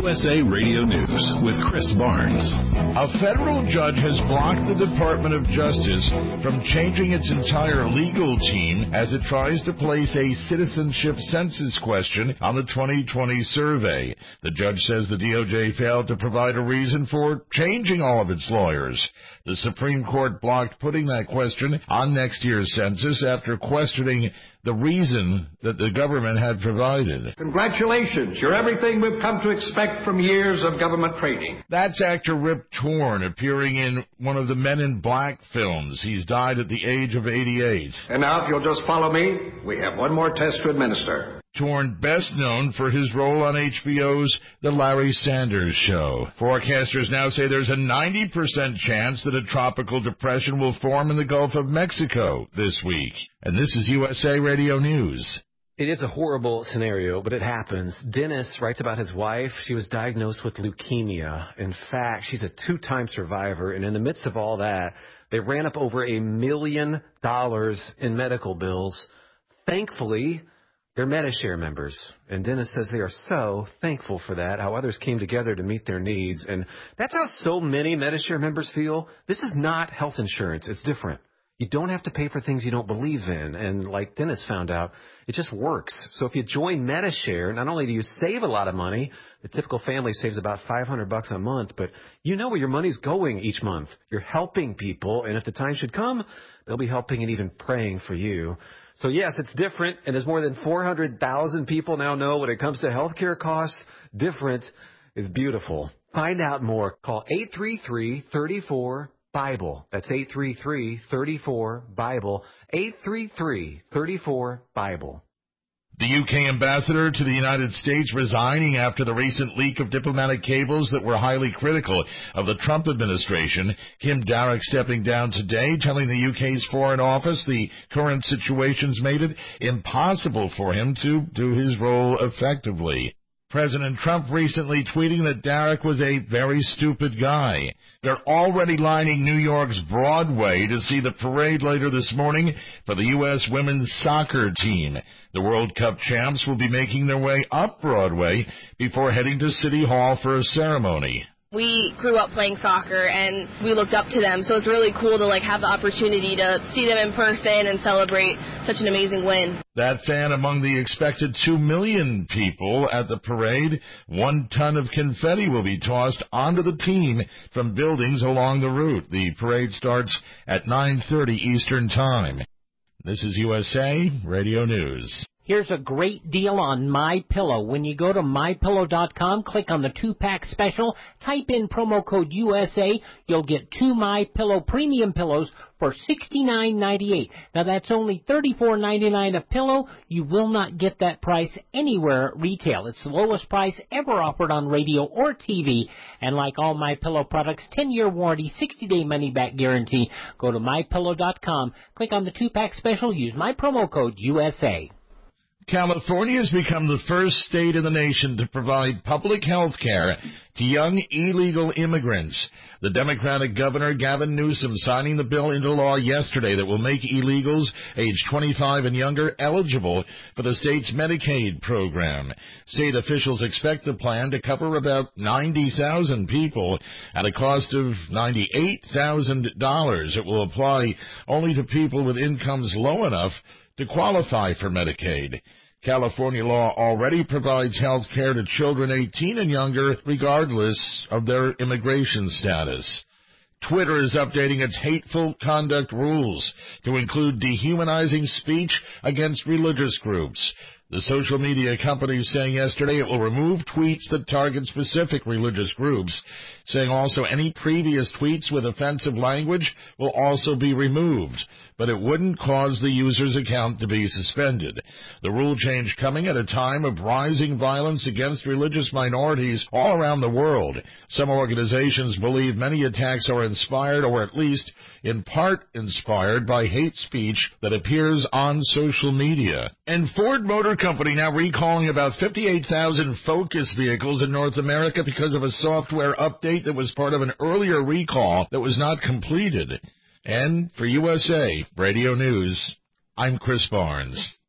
USA Radio News with Chris Barnes. A federal judge has blocked the Department of Justice from changing its entire legal team as it tries to place a citizenship census question on the 2020 survey. The judge says the DOJ failed to provide a reason for changing all of its lawyers. The Supreme Court blocked putting that question on next year's census after questioning the reason that the government had provided. Congratulations. You're everything we've come to expect from years of government training. That's actor Rip Torn, appearing in one of the Men in Black films. He's died at the age of 88. And now, if you'll just follow me, we have one more test to administer. Torn, best known for his role on HBO's The Larry Sanders Show. Forecasters now say there's a 90% chance that a tropical depression will form in the Gulf of Mexico this week. And this is USA Radio News. It is a horrible scenario, but it happens. Dennis writes about his wife. She was diagnosed with leukemia. In fact, she's a 2-time survivor, and in the midst of all that, they ran up over $1 million in medical bills. Thankfully, they're Medi-Share members, and Dennis says they are so thankful for that, how others came together to meet their needs. And that's how so many Medi-Share members feel. This is not health insurance. It's different. You don't have to pay for things you don't believe in. And like Dennis found out, it just works. So if you join Medi-Share, not only do you save a lot of money, the typical family saves about $500 a month, but you know where your money's going each month. You're helping people, and if the time should come, they'll be helping and even praying for you. So, yes, it's different, and as more than 400,000 people now know when it comes to health care costs, different is beautiful. Find out more. Call 833-34-BIBLE. That's 833-34-BIBLE. 833-34-BIBLE. The UK ambassador to the United States resigning after the recent leak of diplomatic cables that were highly critical of the Trump administration. Kim Darroch stepping down today, telling the UK's Foreign Office the current situation's made it impossible for him to do his role effectively. President Trump recently tweeting that Darroch was a very stupid guy. They're already lining New York's Broadway to see the parade later this morning for the U.S. women's soccer team. The World Cup champs will be making their way up Broadway before heading to City Hall for a ceremony. We grew up playing soccer, and we looked up to them, so it's really cool to have the opportunity to see them in person and celebrate such an amazing win. That fan among the expected 2 million people at the parade. 1 ton of confetti will be tossed onto the team from buildings along the route. The parade starts at 9:30 Eastern Time. This is USA Radio News. Here's a great deal on MyPillow. When you go to MyPillow.com, click on the 2-pack special, type in promo code USA, you'll get 2 MyPillow premium pillows for $69.98. Now that's only $34.99 a pillow. You will not get that price anywhere at retail. It's the lowest price ever offered on radio or TV. And like all MyPillow products, 10-year warranty, 60-day money-back guarantee. Go to MyPillow.com, click on the 2-pack special, use my promo code USA. California has become the first state in the nation to provide public health care to young illegal immigrants. The Democratic Governor Gavin Newsom signing the bill into law yesterday that will make illegals age 25 and younger eligible for the state's Medicaid program. State officials expect the plan to cover about 90,000 people at a cost of $98,000. It will apply only to people with incomes low enough to qualify for Medicaid. California law already provides health care to children 18 and younger, regardless of their immigration status. Twitter is updating its hateful conduct rules to include dehumanizing speech against religious groups. The social media company is saying yesterday it will remove tweets that target specific religious groups, saying also any previous tweets with offensive language will also be removed, but it wouldn't cause the user's account to be suspended. The rule change coming at a time of rising violence against religious minorities all around the world. Some organizations believe many attacks are inspired, or at least in part inspired, by hate speech that appears on social media. And Ford Motor Company now recalling about 58,000 Focus vehicles in North America because of a software update that was part of an earlier recall that was not completed. And for USA Radio News, I'm Chris Barnes.